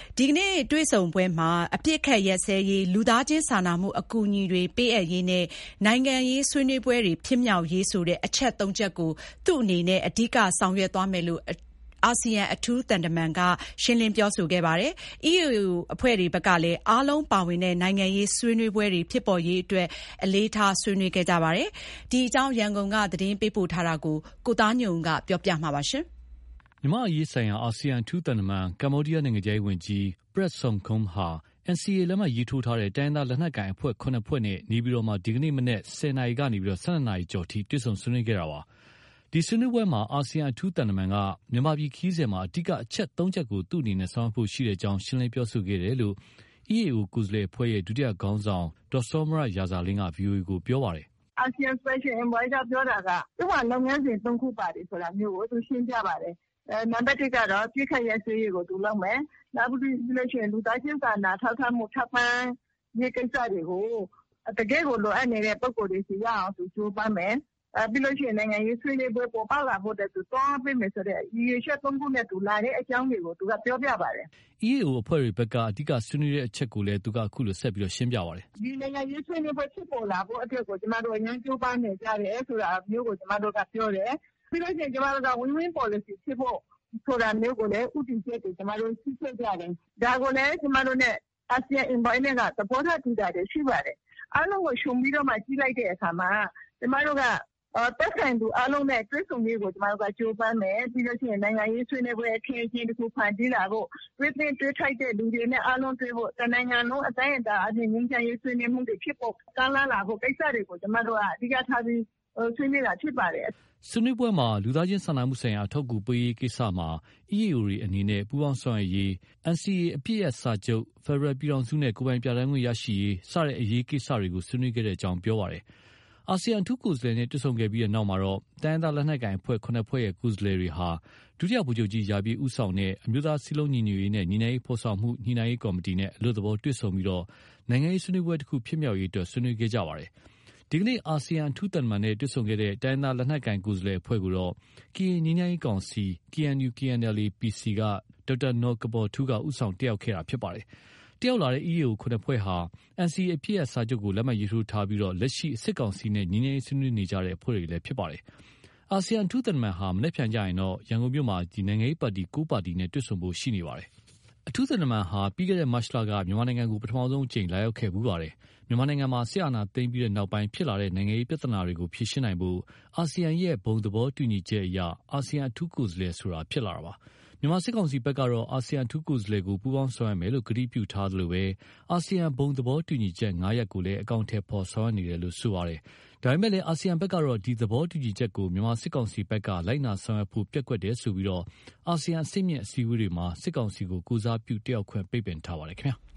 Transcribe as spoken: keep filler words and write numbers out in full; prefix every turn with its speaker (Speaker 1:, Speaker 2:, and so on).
Speaker 1: ဒီကနေ့တွေ့ဆုံပွဲမှာအပစ်အခတ်ရပ်စဲရေး၊လူသားချင်းစာနာမှုအကူအညီတွေပေးအပ်ရေးနဲ့နိုင်ငံရေးဆွေးနွေးပွဲတွေဖြစ်မြောက်ရေးဆိုတဲ့အချက်သုံးချက်ကိုသူ့အနေနဲ့အဓိကဆောင်ရွက်သွားမယ်လို့အာဆီယံအထူးသံတမန်ကရှင်းလင်းပြောဆိုခဲ့ပါတယ်။ အီးယူအဖွဲ့တွေဘက်ကလည်းအားလုံးပါဝင်တဲ့နိုင်ငံရေးဆွေးနွေးပွဲတွေဖြစ်ပေါ်ရေးအတွက်အလေးထားဆွေးနွေးခဲ့ကြပါတယ်။ ဒီအကြောင်းရန်ကုန်ကသတင်းပေးပို့ထားတာကိုကိုသားညွန့်ကပြောပြမှာပါ။
Speaker 2: မြန်မာ့အရေးဆိုင်ရာအာဆီယံအထူးသံတမန်ကမ္ဘောဒီးယားနိုင်ငံခြားရေးဝန်ကြီး Prak Sokhonn ဟာ အန်စီအေ လက်မှတ်ရေးထိုးထားတဲ့တိုင်းရင်းသားလက်နက်ကိုင်အဖွဲ့ခုနှစ်ဖွဲ့နဲ့နေပြည်တော်မှာဒီကနေ့မနက်ဆယ်နာရီကနေ ၁၂နာရီကျော်အထိတွေ့ဆုံဆွေးနွေးခဲ့တာပါ။ ဒီဆွေးနွေးပွဲမှာအာဆီယံအထူးသံတမန်ကမြန်မာပြည်ခရီးစဉ်မှာအဓိကအချက်သုံးချက်ကိုသူ့အနေနဲ့ဆောင်ရွက်ဖို့ရှိကြောင်းရှင်းလင်းပြောဆိုခဲ့တယ်လို့ အီးအေအိုကိုယ်စားလှယ်အဖွဲ့ရဲ့ဒုတိယခေါင်းဆောင်ဒေါ်စောမြရာဇာလင်းက ဗွီအိုအေကိုပြောပါတယ်
Speaker 3: ။ ASEAN Special Envoy ကပြောတာကသူ့မှာလုပ်ငန်းစဉ်သုံးခုပါတယ်ဆိုတာမျိုးကိုသူရှင်းပြပါတယ်။အဲနံပါတ်တစ်ကတော့ပြစ်ခတ်ရဆွေးရေးကိုသူလုပ်မယ်။နောက်ပြီးလို့ရှိရင်လူသားချင်းစာနာထောက်ထားမှုထောက်ပံ့ရေးကိစ္စတွေကိုတကယ်ကိုလိုအပ်နေတဲ့ပုံကိုယ်တွေစီရအောင်သူကြိုးပမ်းမယ်။အဲပြီးလို့ရှိရင်နိုင်ငံရေးဆွေးနွေးပွဲပေါ်ပေါက်လာဖို့တဲ့သူတွန်းပေးမယ်ဆိုတဲ့ရည်ရွယ်ချက်သုံးခုနဲ့သူလာတဲ့အကြောင်းတွေကိုသူကပြောပြပါတယ်
Speaker 2: ။ အီးအေအိုအဖွဲ့တွေဘက်ကအဓိကဆွေးနွေးတဲ့အချက်ကိုလည်းသူကအခုလိုဆက်ပြီးရှင်းပြပါတယ်
Speaker 3: ။ဒီနိုင်ငံရေးဆွေးနွေးပွဲဖြစ်ပေါ်လာဖို့အတွက်ကိုကျမတို့အရင်ကြိုးပမ်းနေကြတယ်ဆိုတာမျိုးကိုကျမတို့ကပြောတယ်။ပြီးလို့ရှိရင်ကျမတို့က win-win policy ဖြစ်ဖို့ဆိုတာမျိုးကိုလည်းဥတည်ချက်တွေကျမတို့သိခဲ့ကြတယ်။ဒါကိုလည်းကျမတို့နဲ့ ASEAN Envoy နဲ့ကသဘောထားတူတာတွေရှိပါတယ်။အားလုံးကိုခြုံပြီးတော့မှကြည့်လိုက်တဲ့အခါမှာကျမတို့ကတက်ဆိုင်သူအားလုံးနဲ့တွေ့ဆုံရေးကိုကျမတို့ကကြိုးပမ်းမယ်။ပြီးလို့ရှိရင်နိုင်ငံရေးဆွေးနွေးပွဲအခင်းအကျင်းတစ်ခုဖန်တီးလာဖို့တွေ့သင့်တွေ့ထိုက်တဲ့လူတွေနဲ့အားလုံးတွေ့ဖို့တနိုင်ငံလုံးအတိုင်းအတာအပြင်ငြိမ်းချမ်းရေးဆွေးနွေးမှုတွေဖြစ်ဖို့ကမ်းလှမ်းလာဖို့ကိစ္စတွေကိုကျမတို့ကအဓိကထားပြီးဆွေးနွေးတာဖြစ်ပါတယ်
Speaker 2: ။ဆွေးနွေးပွဲမှာလူသားချင်းစာနာမှုဆိုင်ရာအထောက်အကူပေးရေးကိစ္စမှာ အီးအေအိုတွေအနေနဲ့ပူးပေါင်းဆောင်ရွက်ရေး၊ အန်စီအေအပစ်ရပ်စာချုပ်၊ဖက်ဒရယ်ပြည်ထောင်စုနဲ့ကိုယ်ပိုင်ပြဌာန်းခွင့်ရရှိရေးစတဲ့အရေးကိစ္စတွေကိုဆွေးနွေးခဲ့ကြောင်းပြောပါတယ်။ အာဆီယံအထူးကိုယ်စားလှယ်နဲ့တွေ့ဆုံခဲ့ပြီးနောက်မှာတော့တိုင်းရင်းသားလက်နက်ကိုင်အဖွဲ့ခုနှစ်ဖွဲ့ရဲ့ကိုယ်စားလှယ်တွေဟာဒုတိယဗိုလ်ချုပ်ကြီးရာပြည့်ဦးဆောင်တဲ့အမျိုးသားစည်းလုံးညီညွတ်ရေးနဲ့ငြိမ်းချမ်းရေးဖော်ဆောင်မှုညှိနှိုင်းရေးကော်မတီနဲ့အလွတ်သဘောတွေ့ဆုံပြီးနိုင်ငံရေးဆွေးနွေးပွဲတစ်ခုဖြစ်မြောက်ရေးအတွက်ဆွေးနွေးခဲ့ကြပါတယ်။ ဒီကနေ့အာဆီယံအထူးသံတမန်နဲ့တွေ့ဆုံခဲ့တဲ့တိုင်းရင်းသားလက်နက်ကိုင်ကိုယ်စားလှယ်အဖွဲ့ကိုတော့ကရင်ငြိမ်းချမ်းရေးကောင်စီ ကေအန်ယူ ကေအန်အယ်လ်အေ ပီစီ ကဒေါက်တာနော်ကပေါ်ထူးကဦးဆောင်တက်ရောက်ခဲ့တာဖြစ်ပါတယ်။တက်ရောက်လာတဲ့အီးအေအိုခုနှစ်ဖွဲ့ဟာ အန်စီအေအပစ်ရပ်စာချုပ်ကိုလက်မှတ်ရေးထိုးထားပြီးလက်ရှိစစ်ကောင်စီနဲ့ငြိမ်းချမ်းရေးဆွေးနွေးနေကြတဲ့အဖွဲ့တွေလည်းဖြစ်ပါတယ်။ အာဆီယံအထူးသံတမန်ဟာမနက်ဖြန်ကျရင်တော့ရန်ကုန်မြို့မှာနိုင်ငံရေးပါတီကိုးပါတီနဲ့တွေ့ဆုံဖို့ရှိနေပါတယ်။ အထူးသံတမန်ဟာပြီးခဲ့တဲ့မတ်လကမြန်မာနိုင်ငံကိုပထမဆုံးအကြိမ်လာရောက်ခဲ့ဖူးပါတယ်။မြန်မာနိုင်ငံမှာစစ်အာဏာသိမ်းပြီးနောက်ပိုင်းဖြစ်လာတဲ့နိုင်ငံရေးပြဿနာတွေကိုဖြေရှင်းနိုင်ဖို့အာဆီယံရဲ့ဘုံသဘောတူညီချက်အရအာဆီယံအထူးကိုယ်စားလှယ်ဆိုတာဖြစ်လာတာပါ။မြန်မာစစ်ကောင်စီဘက်ကတော့အာဆီယံအထူးကိုယ်စားလှယ်ကိုပူးပေါင်းဆောင်ရွက်မယ်လို့ကတိပြုထားသလိုအာဆီယံဘုံသဘောတူညီချက်ငါးရပ်ကိုလည်းအကောင်အထည်ဖော်ဆောင်ရွက်နေတယ်လို့ဆိုပါတယ်။ဒါပေမဲ့လည်းအာဆီယံဘက်ကတော့ဒီသဘောတူညီချက်ကိုမြန်မာစစ်ကောင်စီဘက်ကလိုက်နာဆောင်ရွက်ဖို့ပျက်ကွက်တယ်ဆိုပြီးအာဆီယံအဆင့်မြင့်အစည်းအဝေးတွေမှာစစ်ကောင်စီကိုကိုယ်စားပြုတက်ရောက်ခွင့်ပိတ်ပင်ထားပါတယ်ခင်ဗျာ။